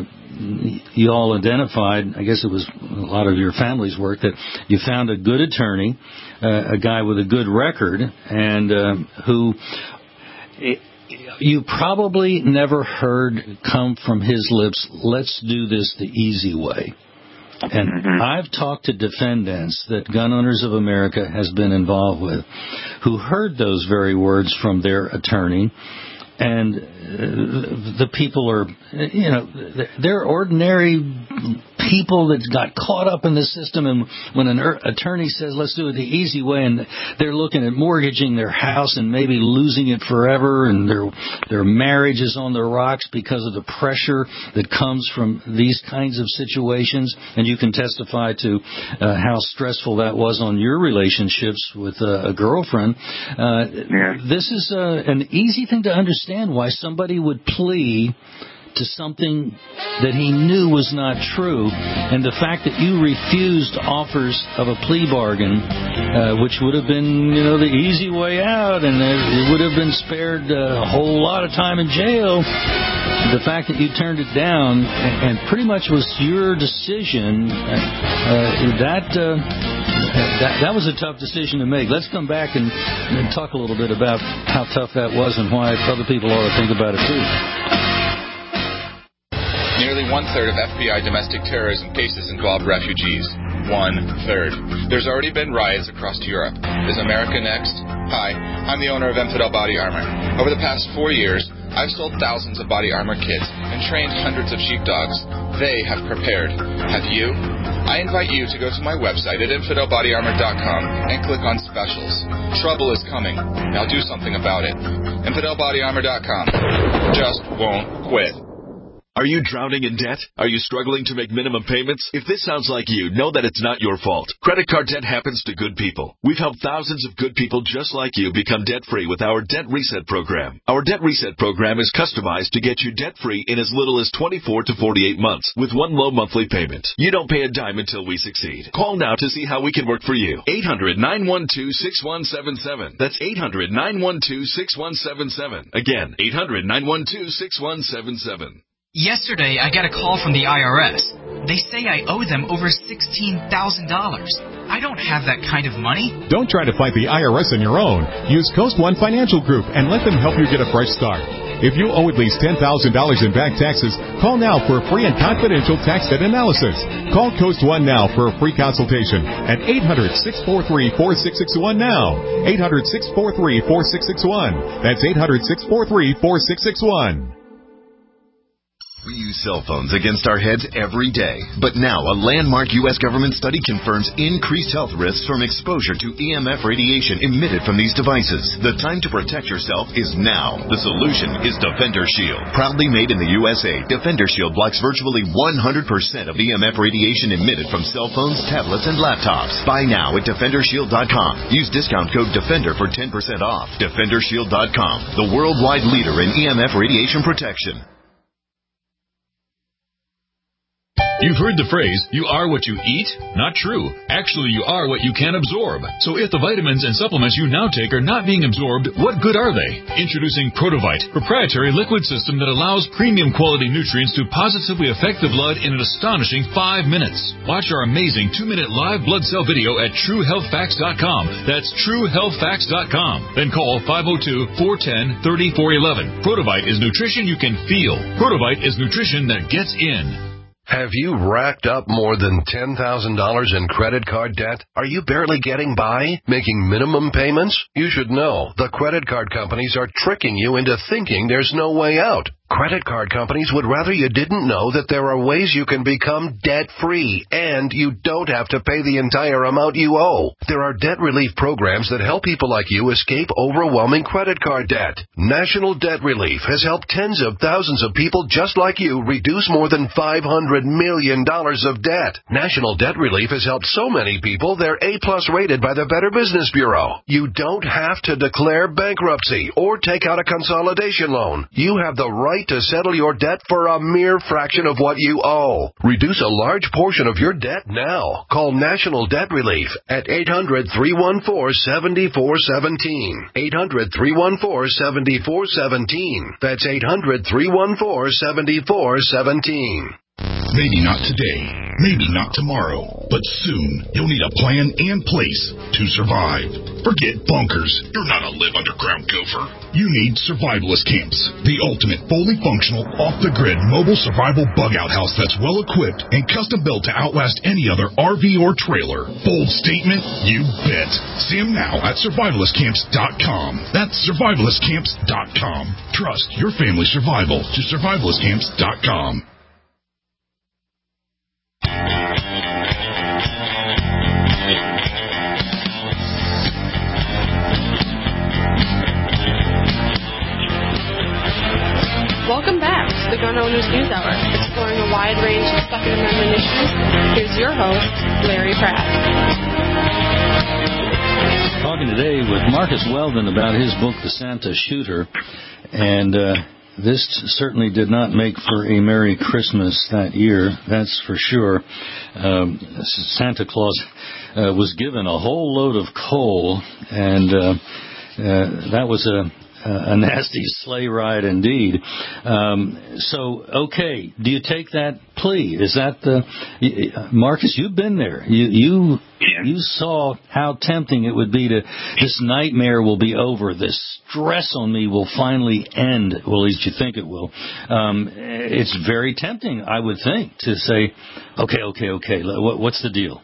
uh, you all identified, I guess it was a lot of your family's work, that you found a good attorney, uh, a guy with a good record, and uh, who... It, you probably never heard come from his lips, let's do this the easy way. And mm-hmm. I've talked to defendants that Gun Owners of America has been involved with who heard those very words from their attorney. And uh, the people are, you know, they're ordinary people that got caught up in the system. And when an er- attorney says, let's do it the easy way, and they're looking at mortgaging their house and maybe losing it forever, and their their marriage is on the rocks because of the pressure that comes from these kinds of situations. And you can testify to uh, how stressful that was on your relationships with uh, a girlfriend. Uh, yeah. This is uh, an easy thing to understand. Why somebody would plea to something that he knew was not true, and the fact that you refused offers of a plea bargain, uh, which would have been, you know, the easy way out, and it would have been spared a whole lot of time in jail. The fact that you turned it down, and pretty much was your decision, uh, that. Uh, That, that was a tough decision to make. Let's come back and, and talk a little bit about how tough that was and why other people ought to think about it too. Nearly one-third of F B I domestic terrorism cases involve refugees. One-third. There's already been riots across Europe. Is America next? Hi, I'm the owner of Infidel Body Armor. Over the past four years, I've sold thousands of body armor kits and trained hundreds of sheepdogs. They have prepared. Have you? I invite you to go to my website at infidel body armor dot com and click on specials. Trouble is coming. Now do something about it. infidel body armor dot com. Just won't quit. Are you drowning in debt? Are you struggling to make minimum payments? If this sounds like you, know that it's not your fault. Credit card debt happens to good people. We've helped thousands of good people just like you become debt-free with our Debt Reset program. Our Debt Reset program is customized to get you debt-free in as little as twenty-four to forty-eight months with one low monthly payment. You don't pay a dime until we succeed. Call now to see how we can work for you. eight hundred, nine one two, six one seven seven. That's eight hundred, nine one two, six one seven seven. Again, eight hundred, nine one two, six one seven seven. Yesterday, I got a call from the I R S. They say I owe them over sixteen thousand dollars. I don't have that kind of money. Don't try to fight the I R S on your own. Use Coast One Financial Group and let them help you get a fresh start. If you owe at least ten thousand dollars in back taxes, call now for a free and confidential tax debt analysis. Call Coast One now for a free consultation at eight hundred, six four three, four six six one now. eight hundred, six four three, four six six one. That's eight hundred, six four three, four six six one. We use cell phones against our heads every day. But now a landmark U S government study confirms increased health risks from exposure to E M F radiation emitted from these devices. The time to protect yourself is now. The solution is Defender Shield. Proudly made in the U S A, Defender Shield blocks virtually one hundred percent of E M F radiation emitted from cell phones, tablets, and laptops. Buy now at defender shield dot com. Use discount code DEFENDER for ten percent off. defender shield dot com, the worldwide leader in E M F radiation protection. You've heard the phrase, you are what you eat? Not true. Actually, you are what you can absorb. So if the vitamins and supplements you now take are not being absorbed, what good are they? Introducing Protovite, proprietary liquid system that allows premium quality nutrients to positively affect the blood in an astonishing five minutes. Watch our amazing two-minute live blood cell video at true health facts dot com. That's true health facts dot com. Then call five oh two, four one oh, three oh four one. Protovite is nutrition you can feel. Protovite is nutrition that gets in. Have you racked up more than ten thousand dollars in credit card debt? Are you barely getting by, making minimum payments? You should know the credit card companies are tricking you into thinking there's no way out. Credit card companies would rather you didn't know that there are ways you can become debt-free, and you don't have to pay the entire amount you owe. There are debt relief programs that help people like you escape overwhelming credit card debt. National Debt Relief has helped tens of thousands of people just like you reduce more than five hundred million dollars of debt. National Debt Relief has helped so many people they're A-plus rated by the Better Business Bureau. You don't have to declare bankruptcy or take out a consolidation loan. You have the right to settle your debt for a mere fraction of what you owe. Reduce a large portion of your debt now. Call National Debt Relief at eight hundred, three one four, seven four one seven. eight hundred, three one four, seven four one seven. That's eight hundred, three one four, seven four one seven. Maybe not today, maybe not tomorrow, but soon you'll need a plan and place to survive. Forget bunkers. You're not a live underground gopher. You need Survivalist Camps, the ultimate fully functional, off-the-grid mobile survival bug-out house that's well-equipped and custom-built to outlast any other R V or trailer. Bold statement? You bet. See them now at survivalist camps dot com. That's survivalist camps dot com. Trust your family's survival to survivalist camps dot com. Welcome back to the Gun Owners News Hour, exploring a wide range of Second Amendment issues. Here's your host, Larry Pratt. Talking today with Marcus Weldon about his book, The Santa Shooter, and uh, this certainly did not make for a Merry Christmas that year, that's for sure. Um, Santa Claus uh, was given a whole load of coal, and uh, uh, that was a a nasty sleigh ride indeed. Um, so, okay, do you take that plea? Is that the Marcus? You've been there. You you you saw how tempting it would be to. This nightmare will be over. This stress on me will finally end. Well, at least you think it will. Um, it's very tempting, I would think, to say, okay, okay, okay. What, what's the deal?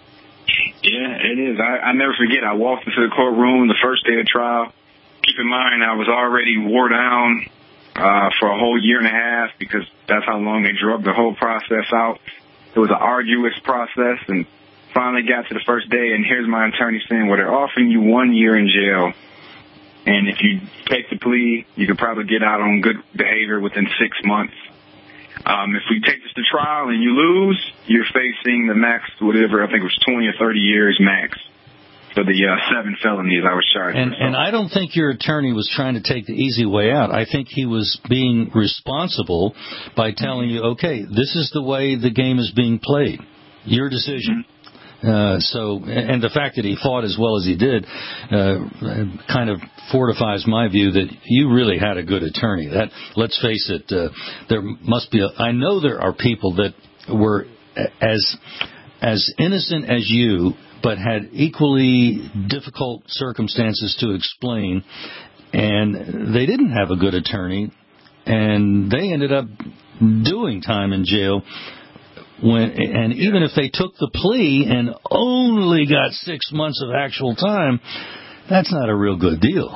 Yeah, it is. I, I never forget. I walked into the courtroom the first day of trial. Keep in mind, I was already wore down uh, for a whole year and a half because that's how long they drug the whole process out. It was an arduous process, and finally got to the first day, and here's my attorney saying, well, they're offering you one year in jail, and if you take the plea, you could probably get out on good behavior within six months. Um, if we take this to trial and you lose, you're facing the max, whatever, I think it was twenty or thirty years max. For the uh, seven felonies I was charged and, with. And I don't think your attorney was trying to take the easy way out. I think he was being responsible by telling you, okay, this is the way the game is being played. Your decision. Mm-hmm. Uh, so, and the fact that he fought as well as he did uh, kind of fortifies my view that you really had a good attorney. That, let's face it, uh, there must be. A, I know there are people that were as as innocent as you, but had equally difficult circumstances to explain, and they didn't have a good attorney, and they ended up doing time in jail. When, and even if they took the plea and only got six months of actual time, that's not a real good deal.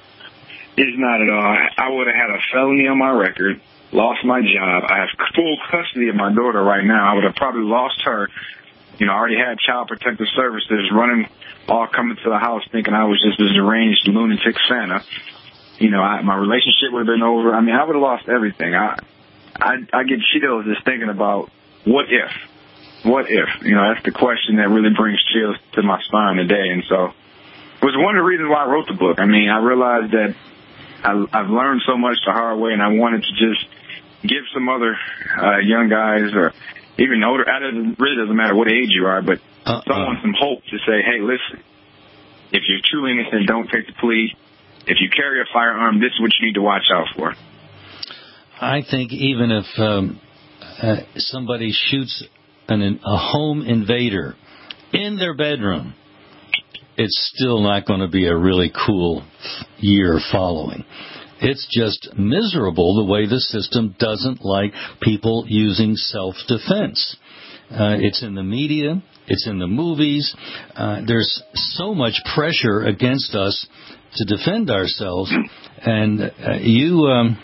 It's not at all. I would have had a felony on my record, lost my job. I have full custody of my daughter right now. I would have probably lost her. You know, I already had Child Protective Services running, all coming to the house thinking I was just this deranged lunatic Santa. You know, I, my relationship would have been over. I mean, I would have lost everything. I, I, I get chills just thinking about what if, what if. You know, that's the question that really brings chills to my spine today. And so it was one of the reasons why I wrote the book. I mean, I realized that I, I've learned so much the hard way, and I wanted to just give some other uh, young guys or even older, it really doesn't matter what age you are, but uh-uh. someone some hope to say, hey, listen, if you're truly innocent, don't take the plea. If you carry a firearm, this is what you need to watch out for. I think even if um, uh, somebody shoots an, a home invader in their bedroom, it's still not going to be a really cool year following. It's just miserable the way the system doesn't like people using self-defense. Uh, it's in the media. It's in the movies. Uh, there's so much pressure against us to defend ourselves. And uh, you... Um,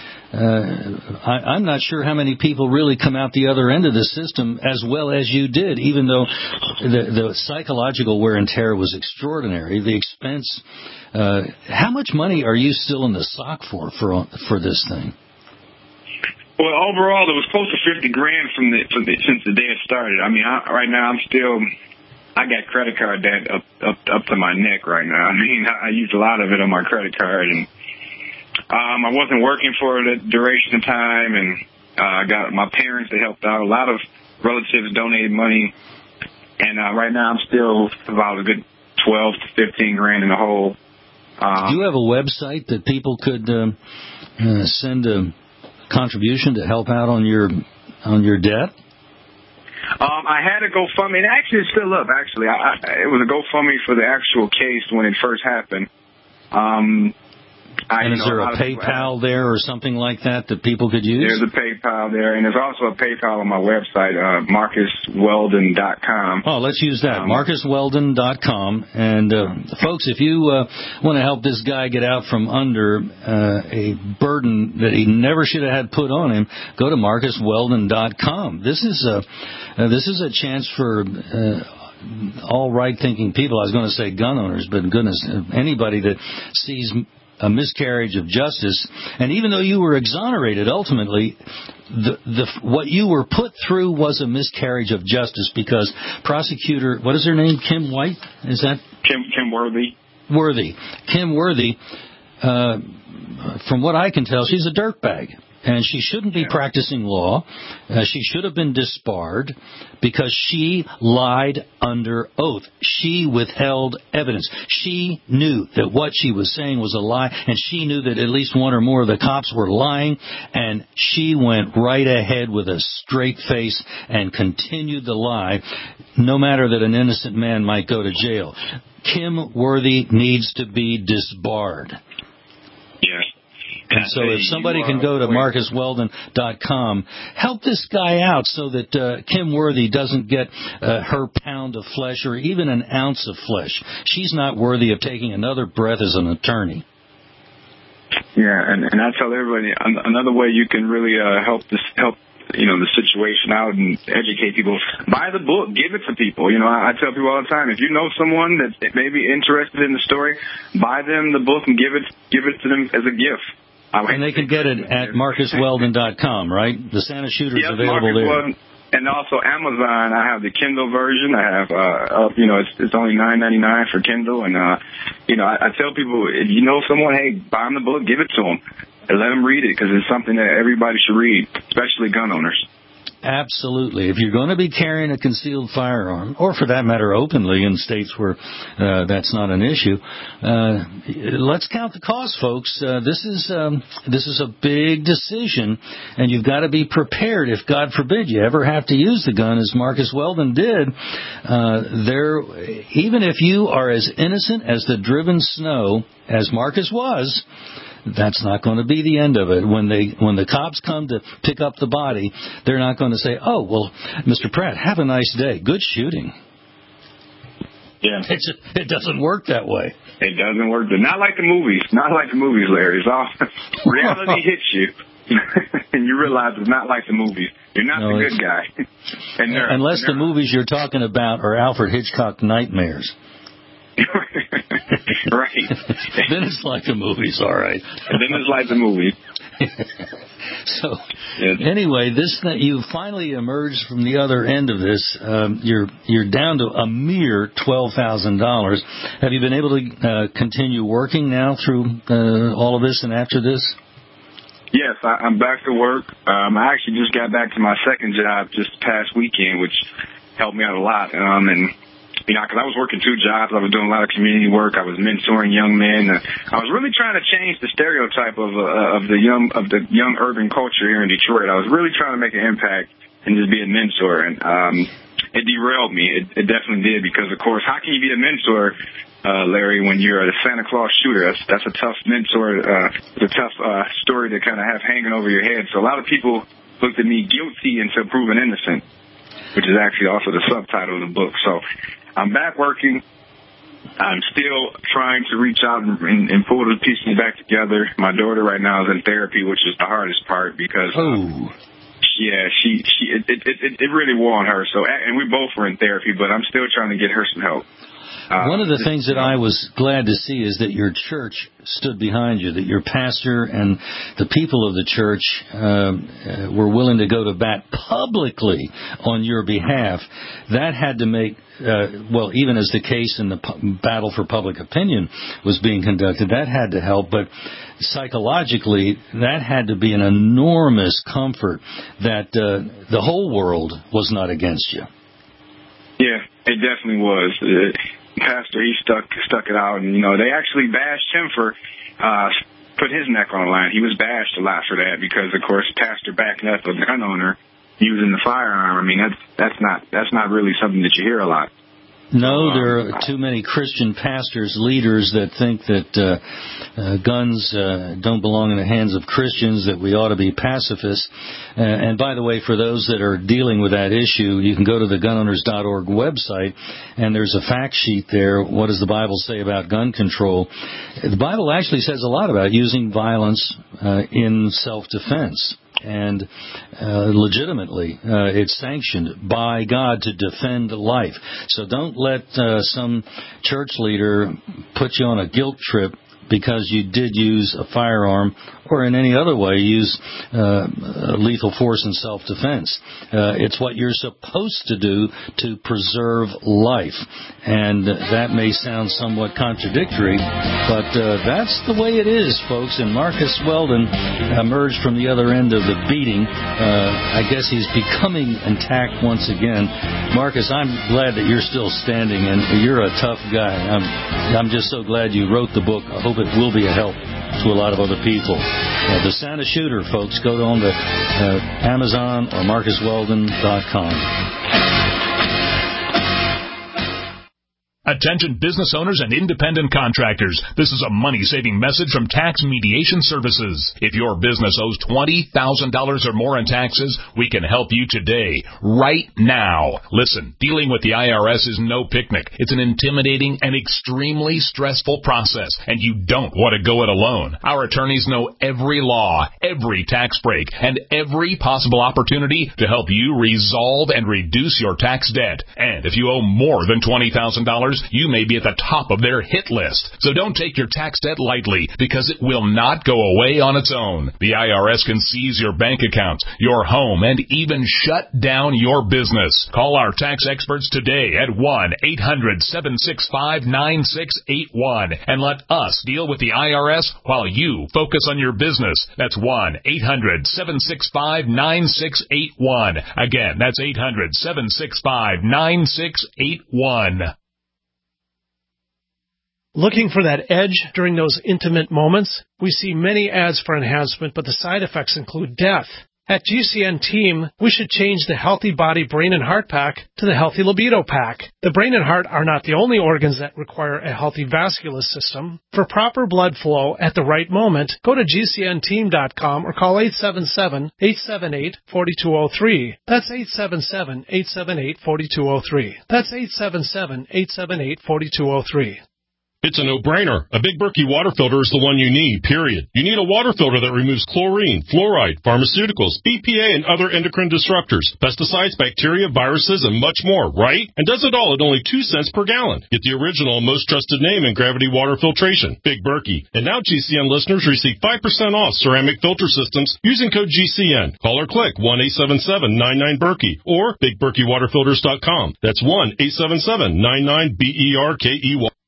Uh, I, I'm not sure how many people really come out the other end of the system as well as you did, even though the, the psychological wear and tear was extraordinary. The expense. Uh, how much money are you still in the sock for for for this thing? Well, overall, it was close to fifty grand from the, from the since the day it started. I mean, I, right now I'm still. I got credit card debt up up up to my neck right now. I mean, I, I used a lot of it on my credit card and. Um, I wasn't working for the duration of time, and uh, I got my parents that helped out. A lot of relatives donated money, and uh, right now I'm still about a good twelve to fifteen grand in the hole. Um, Do you have a website that people could uh, uh, send a contribution to help out on your on your debt? Um, I had a GoFundMe, and actually it's still up. Actually, I, I, it was a GoFundMe for the actual case when it first happened. Um. I and is there a PayPal there or something like that that people could use? There's a PayPal there, and there's also a PayPal on my website, uh, Marcus Weldon dot com. Oh, let's use that, um, Marcus Weldon dot com. And, uh, folks, if you uh, want to help this guy get out from under uh, a burden that he never should have had put on him, go to Marcus Weldon dot com. This is a, uh, this is a chance for... Uh, all right-thinking people. I was going to say gun owners, but goodness, anybody that sees a miscarriage of justice, and even though you were exonerated, ultimately, the, the what you were put through was a miscarriage of justice because prosecutor, what is her name, Kim White? Is that Kim Kim Worthy? Worthy, Kim Worthy. Uh, from what I can tell, she's a dirtbag. And she shouldn't be practicing law. Uh, she should have been disbarred because she lied under oath. She withheld evidence. She knew that what she was saying was a lie, and she knew that at least one or more of the cops were lying, and she went right ahead with a straight face and continued the lie, no matter that an innocent man might go to jail. Kim Worthy needs to be disbarred. Yes. And so if somebody can go to Marcus Weldon dot com, help this guy out so that uh, Kim Worthy doesn't get uh, her pound of flesh or even an ounce of flesh. She's not worthy of taking another breath as an attorney. Yeah, and, and I tell everybody, another way you can really uh, help this help you know the situation out and educate people, buy the book, give it to people. You know, I, I tell people all the time, if you know someone that may be interested in the story, buy them the book and give it give it to them as a gift. And they can get it at Marcus Weldon dot com, right? The Santa Shooter is yep, available Marcus there. Weldon. And also Amazon, I have the Kindle version. I have, uh, uh you know, it's, it's only nine ninety-nine for Kindle. And, uh, you know, I, I tell people, if you know someone, hey, buy them the book, give it to them, and let them read it because it's something that everybody should read, especially gun owners. Absolutely. If you're going to be carrying a concealed firearm, or for that matter openly in states where uh, that's not an issue, uh, let's count the cost, folks. Uh, this is um, this is a big decision, and you've got to be prepared. If, God forbid, you ever have to use the gun, as Marcus Weldon did, uh, there, even if you are as innocent as the driven snow, as Marcus was, that's not going to be the end of it. When they when the cops come to pick up the body, they're not going to say, "Oh, well, Mister Pratt, have a nice day. Good shooting." Yeah, it's, it doesn't work that way. It doesn't work. Not like the movies. Not like the movies, Larry. It's all reality hits you, and you realize it's not like the movies. You're not no, the good guy. and they're, Unless and they're, the movies you're talking about are Alfred Hitchcock nightmares. Right. Then it's like the movies, all right. And then it's like the movies. So, anyway, this you finally emerged from the other end of this. Um, you're you're down to a mere twelve thousand dollars. Have you been able to uh, continue working now through uh, all of this and after this? Yes, I, I'm back to work. Um, I actually just got back to my second job just past weekend, which helped me out a lot. Um, and, you know, because I was working two jobs. I was doing a lot of community work. I was mentoring young men. Uh, I was really trying to change the stereotype of uh, of the young of the young urban culture here in Detroit. I was really trying to make an impact and just be a mentor. And um, it derailed me. It, it definitely did because, of course, how can you be a mentor, uh, Larry, when you're a Santa Claus shooter? That's, that's a tough mentor. Uh, it's a tough uh, story to kind of have hanging over your head. So a lot of people looked at me guilty until proven innocent, which is actually also the subtitle of the book. So I'm back working. I'm still trying to reach out and, and, and pull the pieces back together. My daughter right now is in therapy, which is the hardest part because, oh. um, yeah, she she it, it it it really wore on her. So, and we both were in therapy, but I'm still trying to get her some help. Uh, One of the things that I was glad to see is that your church stood behind you, that your pastor and the people of the church uh, uh, were willing to go to bat publicly on your behalf. That had to make, uh, well, even as the case in the pu- battle for public opinion was being conducted, that had to help. But psychologically, that had to be an enormous comfort that uh, the whole world was not against you. Yeah, it definitely was. Uh, Pastor, he stuck stuck it out, and, you know, they actually bashed him for uh, put his neck on the line. He was bashed a lot for that because, of course, Pastor backing up a gun owner using the firearm. I mean, that's that's not that's not really something that you hear a lot. No, there are too many Christian pastors, leaders that think that uh, uh, guns uh, don't belong in the hands of Christians, that we ought to be pacifists. Uh, and by the way, for those that are dealing with that issue, you can go to the gun owners dot org website, and there's a fact sheet there. What does the Bible say about gun control? The Bible actually says a lot about using violence uh, in self-defense. And uh, legitimately, uh, it's sanctioned by God to defend life. So don't let uh, some church leader put you on a guilt trip because you did use a firearm or in any other way use uh, lethal force in self-defense. Uh, it's what you're supposed to do to preserve life. And that may sound somewhat contradictory, but uh, that's the way it is, folks. And Marcus Weldon emerged from the other end of the beating. Uh, I guess he's becoming intact once again. Marcus, I'm glad that you're still standing, and you're a tough guy. I'm, I'm just so glad you wrote the book. I hope it will be a help to a lot of other people. Uh, the Santa Shooter, folks, go on to uh, Amazon or Marcus Weldon dot com. Attention business owners and independent contractors. This is a money-saving message from Tax Mediation Services. If your business owes twenty thousand dollars or more in taxes, we can help you today, right now. Listen, dealing with the I R S is no picnic. It's an intimidating and extremely stressful process, and you don't want to go it alone. Our attorneys know every law, every tax break, and every possible opportunity to help you resolve and reduce your tax debt. And if you owe more than twenty thousand dollars, you may be at the top of their hit list. So don't take your tax debt lightly, because it will not go away on its own. The I R S can seize your bank accounts, your home, and even shut down your business. Call our tax experts today at one eight hundred seven six five nine six eight one and let us deal with the I R S while you focus on your business. That's one eight hundred seven six five nine six eight one. Again, that's eight hundred seven six five nine six eight one. Looking for that edge during those intimate moments? We see many ads for enhancement, but the side effects include death. At G C N Team, we should change the Healthy Body, Brain, and Heart Pack to the Healthy Libido Pack. The brain and heart are not the only organs that require a healthy vascular system. For proper blood flow at the right moment, go to G C N team dot com or call eight seven seven, eight seven eight, four two zero three. That's eight seven seven, eight seven eight, four two zero three. That's eight seven seven, eight seven eight, four two zero three. It's a no-brainer. A Big Berkey water filter is the one you need, period. You need a water filter that removes chlorine, fluoride, pharmaceuticals, B P A, and other endocrine disruptors, pesticides, bacteria, viruses, and much more, right? And does it all at only two cents per gallon. Get the original and most trusted name in gravity water filtration, Big Berkey. And now G C N listeners receive five percent off ceramic filter systems using code G C N. Call or click one eight seven seven, nine nine, Berkey or big berkey water filters dot com. That's one eight seven seven, nine nine, B E R K E Y.